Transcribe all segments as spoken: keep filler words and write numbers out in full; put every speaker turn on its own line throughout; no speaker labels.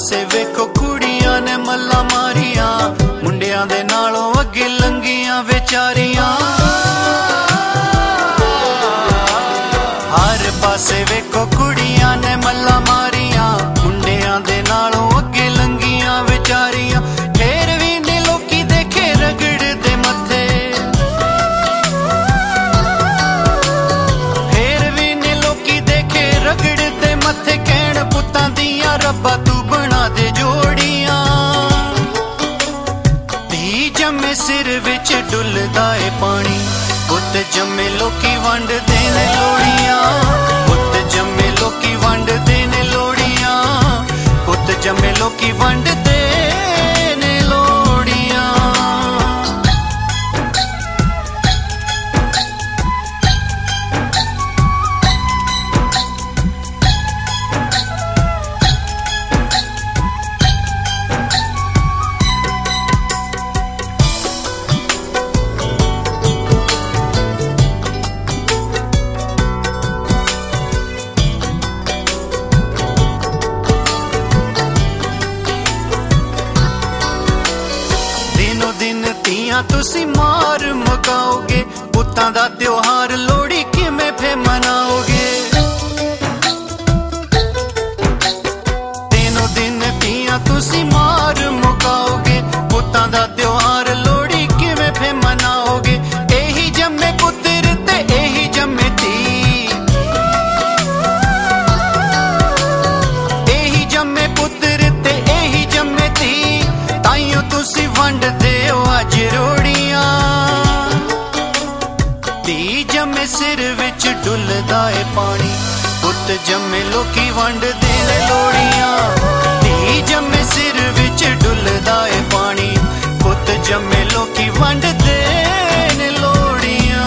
पासे वेखो कुड़ियां ने मल्ला मारियां, मुंडियां दे नालों अगे लंगियां बेचारियां। हर पासे वेखो कुड़ियां ने मल्ला मारियां, मुंडियां दे नालों अगे लंगियां बेचारियां। फेर भी ने लोकी देखे रगड़ दे मथे, फेर भी ने लोकी देखे रगड़ दे मथे। कहण पुत्तां दियां रब्बा तू बना दे जोड़ियां, धी जमे सिर विच डुलदा ए पानी। पुत जमे लोकी वंड देने लोड़ियां, पुत जमे लोकी वंड देने लोड़ियां, पुत जमे लोकी वंड देने लोड़ियां। तुसी मार मकाओगे, पुत्तां दा त्योहार लोड़ी किवें फे मनाओगे। तीनों दिन तियां तुसी मार मुकाओगे, पुत्तां दा त्योहार लोड़ी किवें फे मनाओगे। एही जम्मे पुत्तर ते एही जम्मे धी, एही जम्मे पुत्तर ते एही जम्मे धी। ताइयों तुसी वंड देओ अज रोड़ियां, धी जमे सिर विच डुलदा ए पानी। पुत जमे लोकी वंड देने लोड़ियां, धी जमे सिर विच डुलदा ए पानी। पुत जमे लोकी वंड देने लोड़ियां।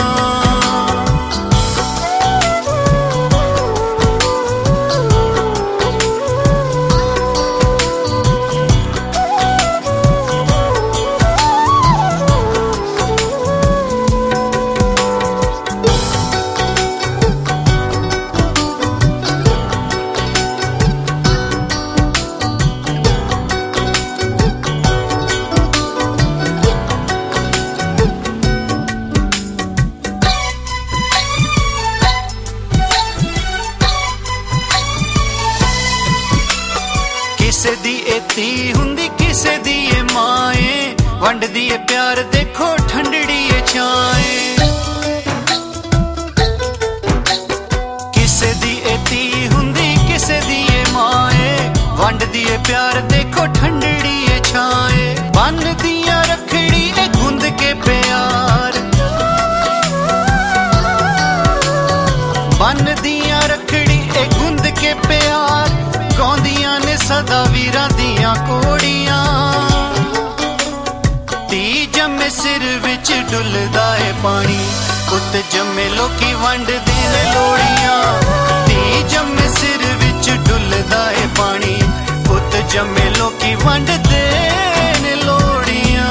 किसे दी ए धी हुंदी किसे दी ए माए, वंड दी ए प्यार देखो ठंडड़ी ए छाए। किसे दी ए धी हुंदी किसे दी ए माए, वंड दी ए प्यार देखो ठंडड़ी ए छाए। बन दिया रखड़ी ए गुंद के प्यार, बन दिया रखड़ी ए गुंद के प्यार। गौंदियां ने सदा वीरां दियां कोड़ियां, धी जमे सिर विच डुलदा ए पानी। पुत जमे लोकी वंड देने लोड़ियां, धी जमे सिर विच डुलदा ए पानी। पुत जमे लोकी वंड देने लोड़ियां।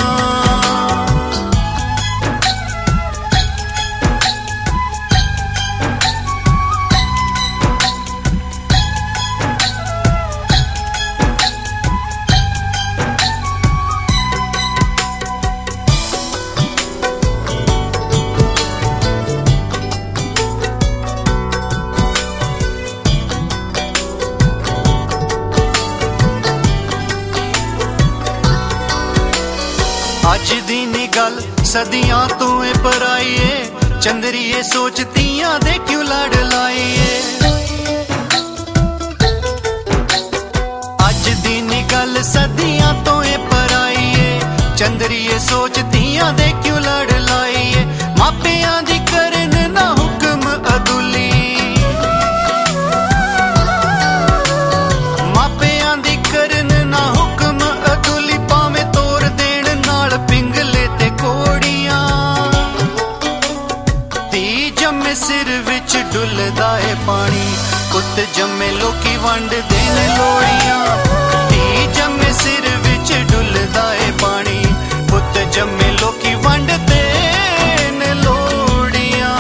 अज दी नी गल सदियां तो ए पराईए, चंदरिए सोचतियां दे क्यों लड़ लाईए। अज दी नी गल सदियां तो ए पराईए, चंदरिए सोचतियां दे क्यों लड़ लाईए। मापियां दी करन ना हुक्म अदुली, मापियां दी करन ना हुक्म अदुली। भावें तोर देण नाल पिंगले ते कोड़ियां, धी जमे सिर विच डुलदा ए पानी। पुत जमे लोकी वंड देने लोड़ियां, धी जमे सिर विच डुलदा ए पानी। पुत जमे लोकी वंड देने लोड़ियां।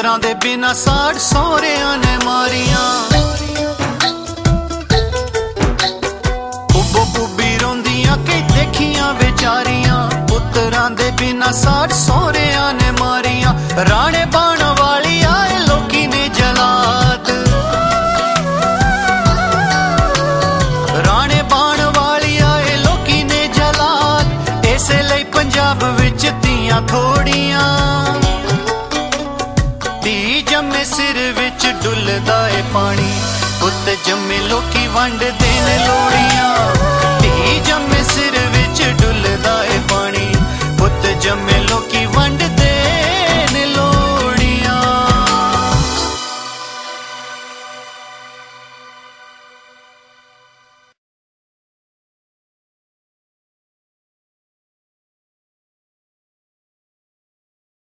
पुत्रां दे बिना साड़ सौहरियां ने मारियां। बुब्बो बुब्बी रोंदियां कई देखियां बेचारियां, पुत्रां दे बिना साड़ सौहरियां ने मारियां। राणे बाण वाली आए लोकी ने जलाद, राणे बाण वाली आए लोकी ने जलाद। इसे लई पंजाब विच धीआं थोड़ियां, धी जम्मे सिर विच डुलदा ए पानी, पुत जम्मे लोकी वंड